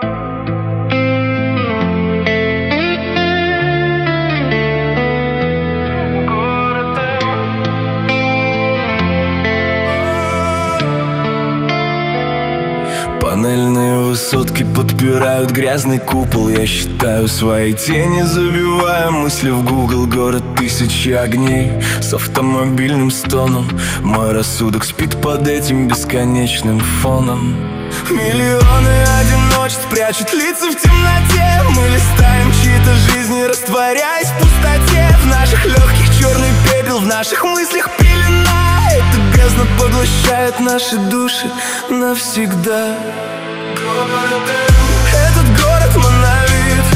Панельные высотки подпирают грязный купол. Я считаю свои тени, забивая мысли в Google. Город тысячи огней с автомобильным стоном. Мой рассудок спит под этим бесконечным фоном. Миллионы одиночеств прячут лица в темноте. Мы листаем чьи-то жизни, растворяясь в пустоте. В наших легких черный пепел, в наших мыслях пелена. Эта бездна поглощает наши души навсегда. Этот город монолит.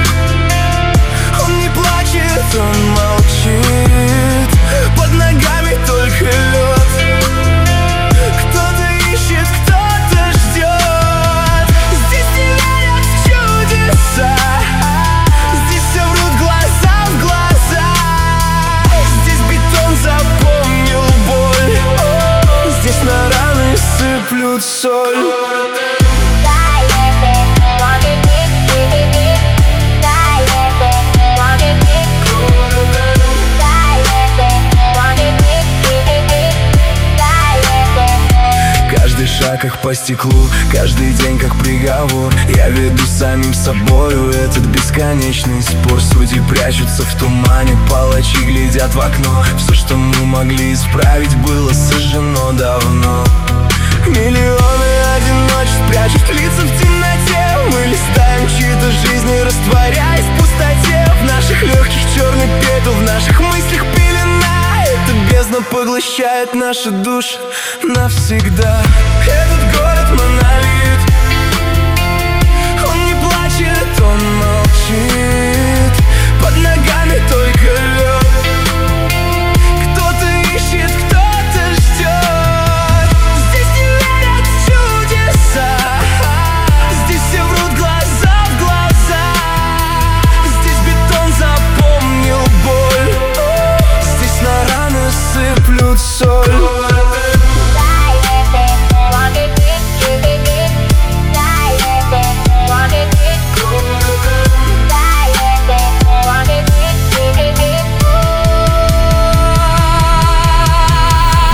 Он не плачет, он молчит. Под ногами только лед. Кто-то ищет, кто-то ждет. Здесь не верят в чудеса. Здесь все врут глаза в глаза. Здесь бетон запомнил боль. Здесь на раны сыплют соль. Шаг как по стеклу, каждый день как приговор. Я веду самим собою этот бесконечный спор. Судьи прячутся в тумане, палачи глядят в окно. Все, что мы могли исправить, было сожжено давно. Миллионы одиночеств прячут лица в темноте. Мы листаем чьи-то жизни, растворяясь в пустоте. В наших легких черный пепел, в наших мыслях пелена. Эта бездна поглощает наши души навсегда. Этот город монолит. Он не плачет, он молчит. Под ногами только лед. Кто-то ищет, кто-то ждет. Здесь не верят в чудеса. Здесь все врут глаза в глаза. Здесь бетон запомнил боль. Здесь на раны сыплют соль.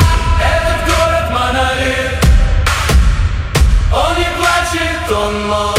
Он молчит.